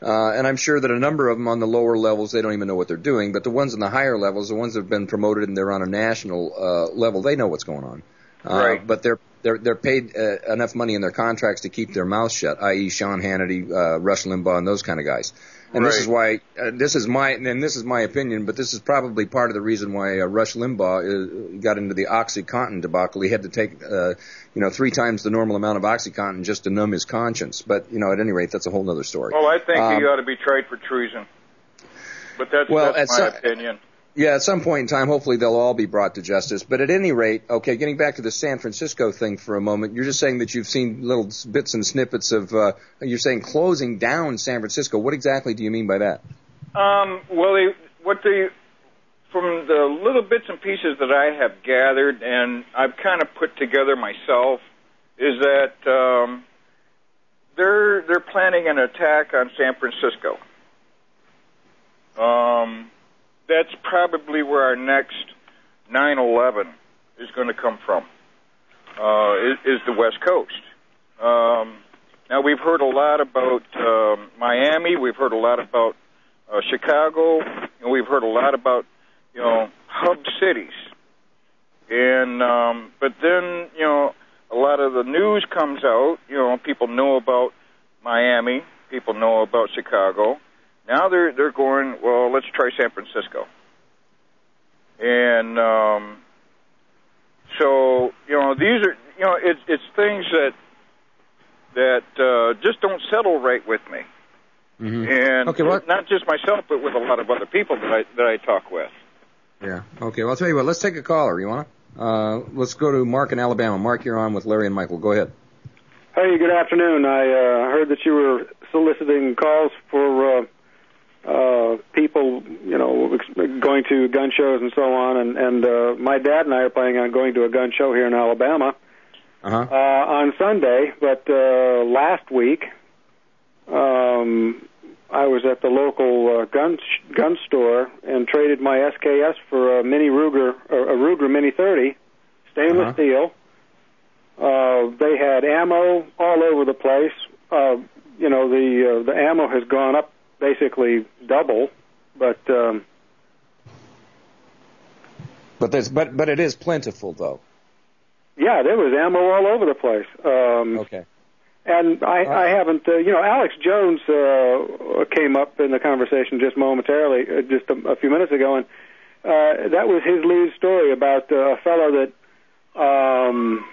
Uh, and I'm sure that a number of them on the lower levels, they don't even know what they're doing. But the ones in the higher levels, the ones that have been promoted and they're on a national uh, level, they know what's going on. Uh, right. But they're they're they're paid uh, enough money in their contracts to keep their mouths shut, that is, Sean Hannity, uh, Rush Limbaugh, and those kind of guys. And right. this is why uh, this is my and this is my opinion, but this is probably part of the reason why uh, Rush Limbaugh uh, got into the OxyContin debacle. He had to take uh, you know three times the normal amount of OxyContin just to numb his conscience. But you know, at any rate, that's a whole other story. Well, I think um, he ought to be tried for treason. But that's, well, that's my some, opinion. Yeah, at some point in time, hopefully they'll all be brought to justice. But at any rate, okay, getting back to the San Francisco thing for a moment, you're just saying that you've seen little bits and snippets of, uh, you're saying closing down San Francisco. What exactly do you mean by that? Um, well, they, what they, from the little bits and pieces that I have gathered and I've kind of put together myself, is that um, they're they're planning an attack on San Francisco. Um. That's probably where our next nine eleven is going to come from, uh, is, is the West Coast. Um, now, we've heard a lot about um, Miami. We've heard a lot about uh, Chicago. And we've heard a lot about, you know, hub cities. And um, but then, you know, a lot of the news comes out. You know, people know about Miami. People know about Chicago. Now they're they're going, well, let's try San Francisco. And um, so, you know, these are, you know, it's it's things that that uh, just don't settle right with me. Mm-hmm. And okay, well, not just myself, but with a lot of other people that I that I talk with. Yeah. Okay. Well, I'll tell you what. Let's take a caller. You want to? Uh, let's go to Mark in Alabama. Mark, you're on with Larry and Michael. Go ahead. Hey, good afternoon. I uh, heard that you were soliciting calls for uh, uh, people, you know, going to gun shows and so on. And, and uh, my dad and I are planning on going to a gun show here in Alabama uh-huh. uh, on Sunday. But uh, last week, um, I was at the local uh, gun gun store and traded my S K S for a Mini Ruger, or a Ruger Mini thirty, stainless uh-huh. steel. Uh, they had ammo all over the place. Uh, you know, the uh, the ammo has gone up basically double, but um, but there's but but it is plentiful though. Yeah, there was ammo all over the place. Um, okay. And I, I haven't, uh, you know, Alex Jones uh, came up in the conversation just momentarily, uh, just a, a few minutes ago, and uh, that was his lead story about uh, a fellow that um,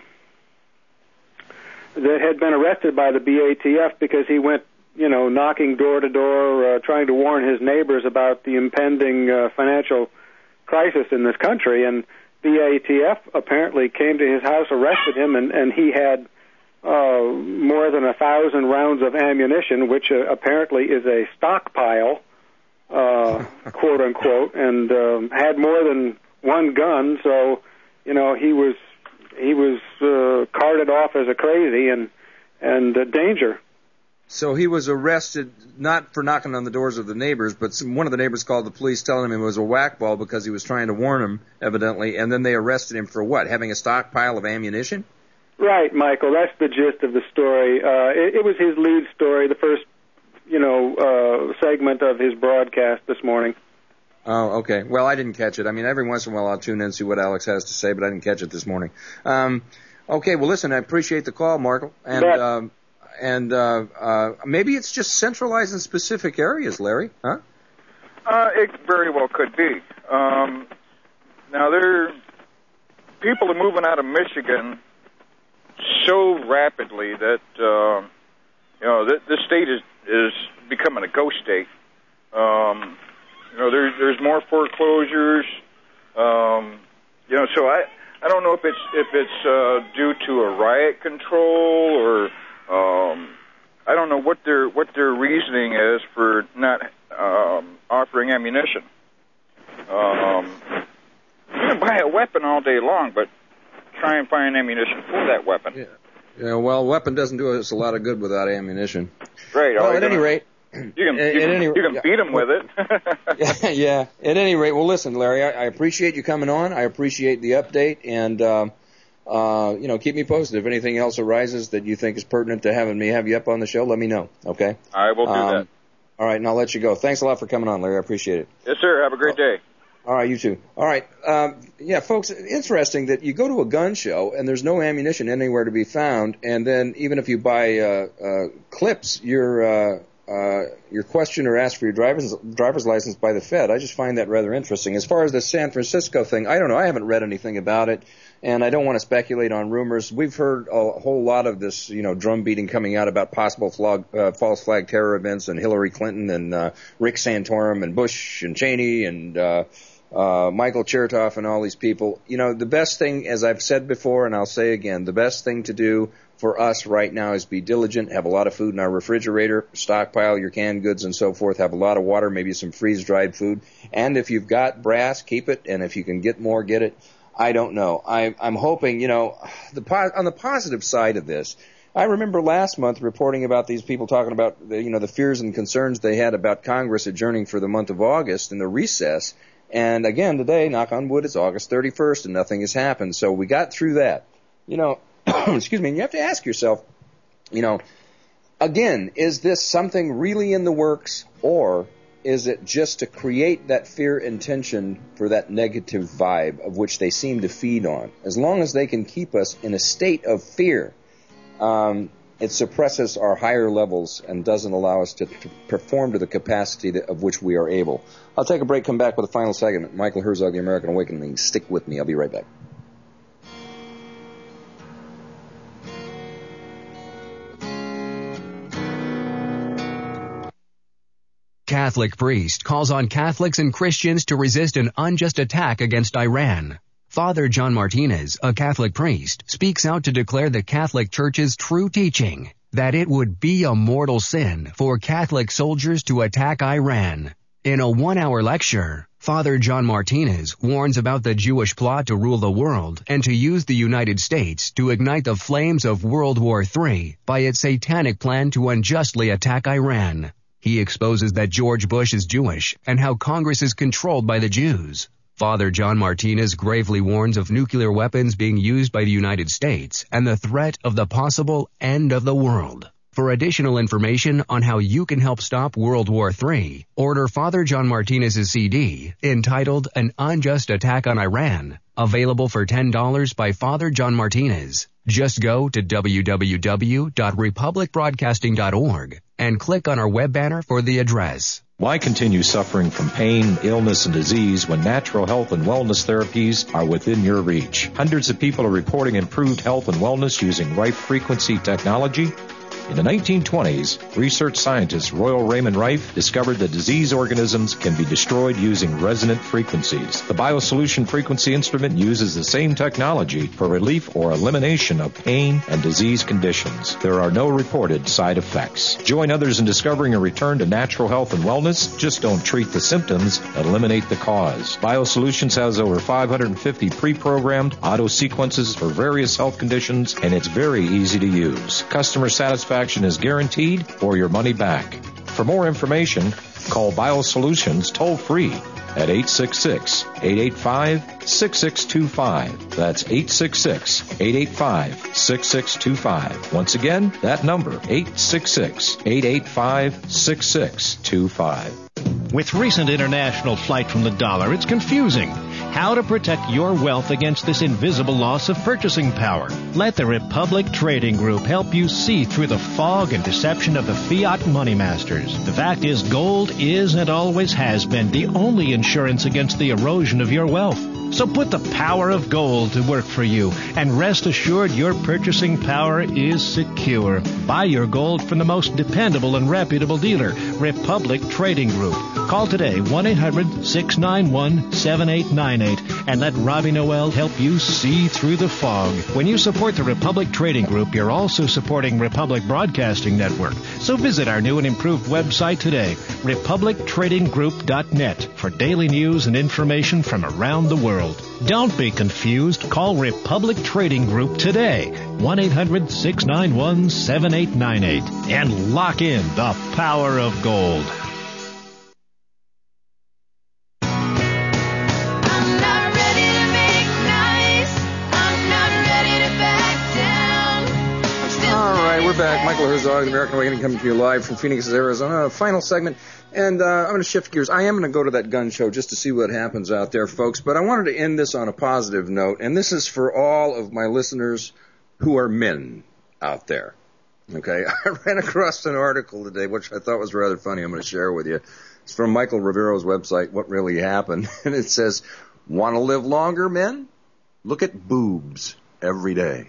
that had been arrested by the B A T F because he went, you know, knocking door to door, uh, trying to warn his neighbors about the impending uh, financial crisis in this country, and B A T F apparently came to his house, arrested him, and, and he had Uh, more than a thousand rounds of ammunition, which uh, apparently is a stockpile, uh, quote unquote, and um, had more than one gun. So, you know, he was he was uh, carted off as a crazy and and uh, danger. So he was arrested not for knocking on the doors of the neighbors, but some, one of the neighbors called the police, telling him it was a whack-ball because he was trying to warn him, evidently, and then they arrested him for what? Having a stockpile of ammunition? Right, Michael. That's the gist of the story. Uh, it, it was his lead story, the first, you know, uh, segment of his broadcast this morning. Oh, okay. Well, I didn't catch it. I mean, every once in a while I'll tune in and see what Alex has to say, but I didn't catch it this morning. Um, okay, well, listen, I appreciate the call, Markle. And um, and uh, uh, maybe it's just centralized in specific areas, Larry, huh? Uh, it very well could be. Um, now, there, people are moving out of Michigan so rapidly that uh, you know the, the state is is becoming a ghost state. Um, you know, there's there's more foreclosures. Um, you know, so I I don't know if it's if it's uh, due to a riot control or um, I don't know what their what their reasoning is for not um, offering ammunition. Um, you can buy a weapon all day long, but try and find ammunition for that weapon. Yeah. Yeah, well, weapon doesn't do us a lot of good without ammunition. Right. Well, at any rate, you can, at, you can, at any, you can beat them with it. yeah, yeah. At any rate, well, listen, Larry, I, I appreciate you coming on. I appreciate the update, and uh, uh, you know, keep me posted. If anything else arises that you think is pertinent to having me have you up on the show, let me know. Okay. I will do um, that. All right, and I'll let you go. Thanks a lot for coming on, Larry. I appreciate it. Yes, sir. Have a great day. All right, you too. All right. Um, yeah, folks, interesting that you go to a gun show and there's no ammunition anywhere to be found, and then even if you buy uh, uh, clips, you're, uh, uh, you're questioned or asked for your driver's, driver's license by the Fed. I just find that rather interesting. As far as the San Francisco thing, I don't know. I haven't read anything about it, and I don't want to speculate on rumors. We've heard a whole lot of this, you know, drum beating coming out about possible flag, uh, false flag terror events and Hillary Clinton and uh, Rick Santorum and Bush and Cheney and uh, uh, Michael Chertoff and all these people. You know, the best thing, as I've said before and I'll say again, the best thing to do for us right now is be diligent, have a lot of food in our refrigerator, stockpile your canned goods and so forth, have a lot of water, maybe some freeze-dried food. And if you've got brass, keep it, and if you can get more, get it. I don't know. I, I'm hoping, you know, the on the positive side of this, I remember last month reporting about these people talking about, the, you know, the fears and concerns they had about Congress adjourning for the month of August in the recess. And again, today, knock on wood, it's August thirty-first and nothing has happened. So we got through that. You know, excuse me, and you have to ask yourself, you know, again, is this something really in the works, or is it just to create that fear and tension for that negative vibe of which they seem to feed on? As long as they can keep us in a state of fear, um, it suppresses our higher levels and doesn't allow us to, to perform to the capacity that, of which we are able. I'll take a break, come back with a final segment. Michael Herzog, The American Awakening. Stick with me. I'll be right back. Catholic priest calls on Catholics and Christians to resist an unjust attack against Iran. Father John Martinez, a Catholic priest, speaks out to declare the Catholic Church's true teaching that it would be a mortal sin for Catholic soldiers to attack Iran. In a one-hour lecture, Father John Martinez warns about the Jewish plot to rule the world and to use the United States to ignite the flames of World War Three by its satanic plan to unjustly attack Iran. He exposes that George Bush is Jewish and how Congress is controlled by the Jews. Father John Martinez gravely warns of nuclear weapons being used by the United States and the threat of the possible end of the world. For additional information on how you can help stop World War Three, order Father John Martinez's C D entitled An Unjust Attack on Iran, available for ten dollars by Father John Martinez. Just go to w w w dot republic broadcasting dot org and click on our web banner for the address. Why continue suffering from pain, illness, and disease when natural health and wellness therapies are within your reach? Hundreds of people are reporting improved health and wellness using Rife frequency technology. In the nineteen twenties, research scientist Royal Raymond Rife discovered that disease organisms can be destroyed using resonant frequencies. The BioSolution frequency instrument uses the same technology for relief or elimination of pain and disease conditions. There are no reported side effects. Join others in discovering a return to natural health and wellness. Just don't treat the symptoms, eliminate the cause. BioSolutions has over five hundred fifty pre-programmed auto sequences for various health conditions, and it's very easy to use. Customer satisfaction is guaranteed or your money back. For more information, call BioSolutions toll-free at eight six six, eight eight five, six six two five. That's eight six six, eight eight five, six six two five. Once again, that number, eight six six, eight eight five, six six two five. With recent international flight from the dollar, it's confusing. How to protect your wealth against this invisible loss of purchasing power. Let the Republic Trading Group help you see through the fog and deception of the fiat money masters. The fact is, gold is and always has been the only insurance against the erosion of your wealth. So put the power of gold to work for you, and rest assured your purchasing power is secure. Buy your gold from the most dependable and reputable dealer, Republic Trading Group. Call today, one eight hundred, six nine one, seven eight nine eight, and let Robbie Noel help you see through the fog. When you support the Republic Trading Group, you're also supporting Republic Broadcasting Network. So visit our new and improved website today, republic trading group dot net, for daily news and information from around the world. Don't be confused. Call Republic Trading Group today, one eight hundred, six nine one, seven eight nine eight, and lock in the power of gold. we're back. Michael Herzog, the American Awakening, coming to you live from Phoenix, Arizona. Final segment, and uh, I'm going to shift gears. I am going to go to that gun show just to see what happens out there, folks, but I wanted to end this on a positive note, and this is for all of my listeners who are men out there. Okay, I ran across an article today, which I thought was rather funny. I'm going to share with you. It's from Michael Rivero's website, What Really Happened, and it says, want to live longer, men? Look at boobs every day.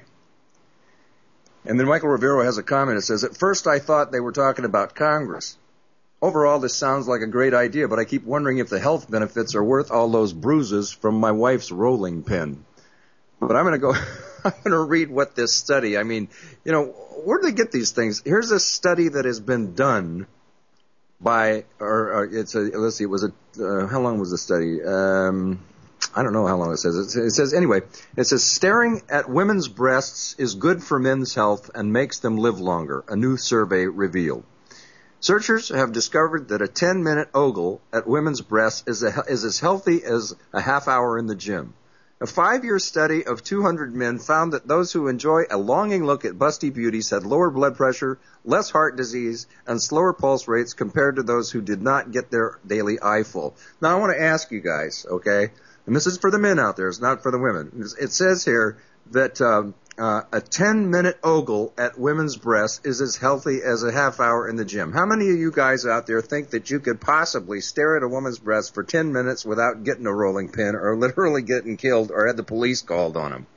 And then Michael Rivero has a comment that says, at first I thought they were talking about Congress. Overall, this sounds like a great idea, but I keep wondering if the health benefits are worth all those bruises from my wife's rolling pin. But I'm going to go, I'm going to read what this study, I mean, you know, where do they get these things? Here's a study that has been done by, or, or it's a, let's see, it was a, uh, how long was the study? Um, I don't know how long it says. It says, anyway, it says, staring at women's breasts is good for men's health and makes them live longer, a new survey revealed. Searchers have discovered that a ten-minute ogle at women's breasts is, a, is as healthy as a half hour in the gym. A five-year study of two hundred men found that those who enjoy a longing look at busty beauties had lower blood pressure, less heart disease, and slower pulse rates compared to those who did not get their daily eye full. Now, I want to ask you guys, okay? And this is for the men out there. It's not for the women. It says here that um, uh, a ten-minute ogle at women's breasts is as healthy as a half hour in the gym. How many of you guys out there think that you could possibly stare at a woman's breast for ten minutes without getting a rolling pin or literally getting killed or had the police called on them?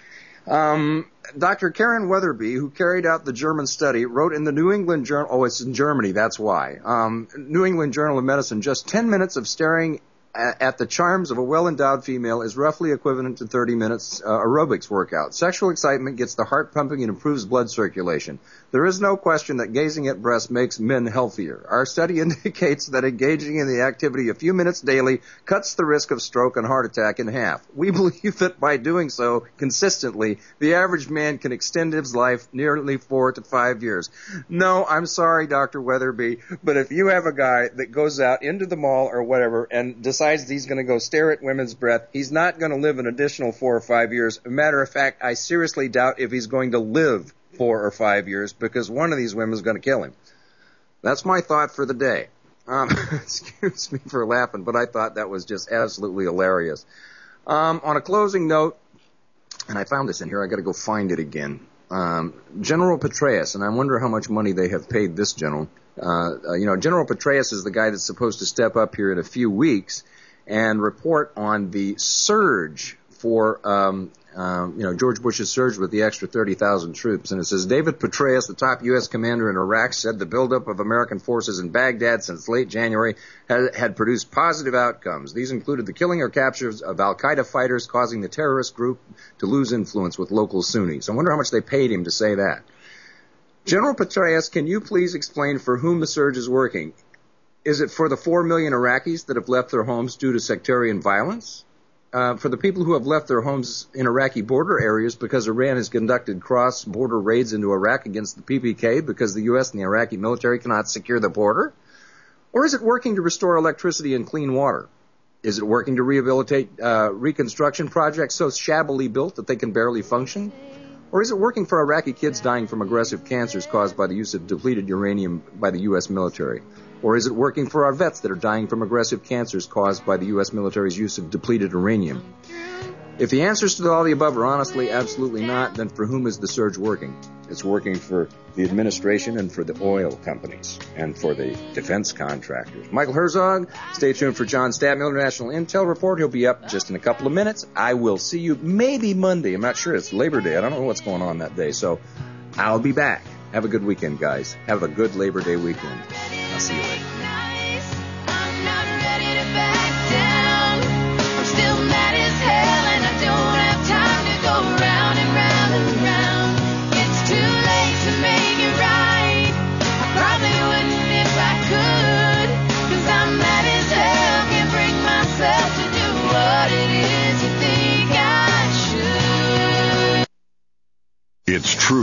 Um, Doctor Karen Weatherby, who carried out the German study, wrote in the New England Journal, oh, it's in Germany, that's why, um, New England Journal of Medicine, just ten minutes of staring at the charms of a well-endowed female is roughly equivalent to thirty minutes uh, aerobics workout. Sexual excitement gets the heart pumping and improves blood circulation. There is no question that gazing at breasts makes men healthier. Our study indicates that engaging in the activity a few minutes daily cuts the risk of stroke and heart attack in half. We believe that by doing so consistently, the average man can extend his life nearly four to five years. No, I'm sorry, Doctor Weatherby, but if you have a guy that goes out into the mall or whatever and decides he's going to go stare at women's breath, he's not going to live an additional four or five years. As a matter of fact, I seriously doubt if he's going to live four or five years because one of these women is going to kill him. That's my thought for the day. Um, excuse me for laughing, but I thought that was just absolutely hilarious. Um, on a closing note, and I found this in here, I got to go find it again. Um, General Petraeus, and I wonder how much money they have paid this general. Uh, uh, you know, General Petraeus is the guy that's supposed to step up here in a few weeks and report on the surge for, um, um, you know, George Bush's surge with the extra thirty thousand troops. And it says, David Petraeus, the top U S commander in Iraq, said the buildup of American forces in Baghdad since late January had, had produced positive outcomes. These included the killing or captures of al-Qaeda fighters, causing the terrorist group to lose influence with local Sunnis. I wonder how much they paid him to say that. General Petraeus, can you please explain for whom the surge is working? Is it for the four million Iraqis that have left their homes due to sectarian violence? Uh, for the people who have left their homes in Iraqi border areas because Iran has conducted cross-border raids into Iraq against the P P K because the U S and the Iraqi military cannot secure the border? Or is it working to restore electricity and clean water? Is it working to rehabilitate uh, reconstruction projects so shabbily built that they can barely function? Or is it working for Iraqi kids dying from aggressive cancers caused by the use of depleted uranium by the U S military? Or is it working for our vets that are dying from aggressive cancers caused by the U S military's use of depleted uranium? If the answers to all the above are honestly absolutely not, then for whom is the surge working? It's working for the administration and for the oil companies and for the defense contractors. Michael Herzog, stay tuned for John Stadtmiller National Intel Report. He'll be up just in a couple of minutes. I will see you maybe Monday. I'm not sure. It's Labor Day. I don't know what's going on that day. So I'll be back. Have a good weekend, guys. Have a good Labor Day weekend. I'll see you later. It's true.